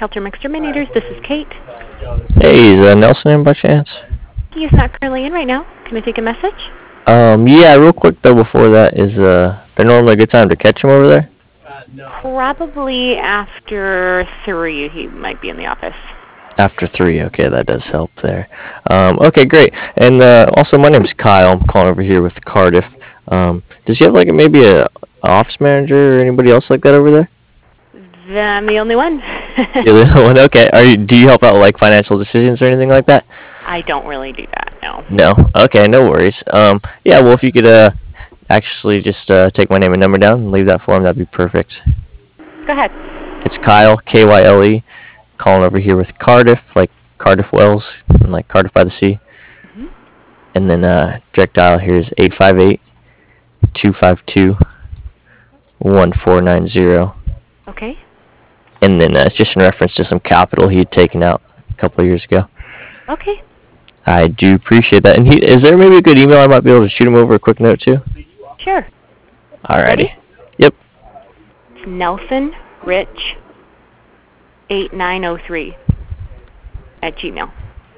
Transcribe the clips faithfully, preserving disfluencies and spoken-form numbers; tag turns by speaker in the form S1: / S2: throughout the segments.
S1: Keltrum Exterminators, this is Kate.
S2: Hey, is uh, Nelson in by chance?
S1: He is not currently in right now. Can I take a message?
S2: Um, yeah, real quick though before that, is uh, there normally a good time to catch him over there?
S1: Probably after three he might be in the office.
S2: After three, okay, that does help there. Um, okay, great. And uh, also, my name's Kyle. I'm calling over here with Cardiff. Um, does he have like maybe a office manager or anybody else like that over there?
S1: I'm the only one.
S2: You're the only one. Okay. Are you? Do you help out like financial decisions or anything like that?
S1: I don't really do that, no.
S2: No. Okay, no worries. Um, yeah. Well, if you could uh, actually just uh, take my name and number down and leave that for him, that'd be perfect.
S1: Go ahead.
S2: It's Kyle, K Y L E, calling over here with Cardiff, like Cardiff Wells, and like Cardiff by the Sea.
S1: Mm-hmm.
S2: And then uh, direct dial here is eight five eight, two five two, one four nine zero.
S1: Okay.
S2: And then uh, it's just in reference to some capital he had taken out a couple of years ago.
S1: Okay.
S2: I do appreciate that. And he, is there maybe a good email I might be able to shoot him over a quick note to?
S1: Sure.
S2: Alrighty.
S1: Ready?
S2: Yep.
S1: It's Nelson Rich eight nine oh three at Gmail.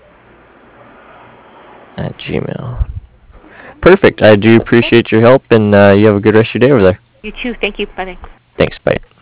S2: At Gmail. Perfect. I do appreciate your help, and uh, you have a good rest of your day over there.
S1: You too. Thank you. Bye.
S2: Thanks. Bye.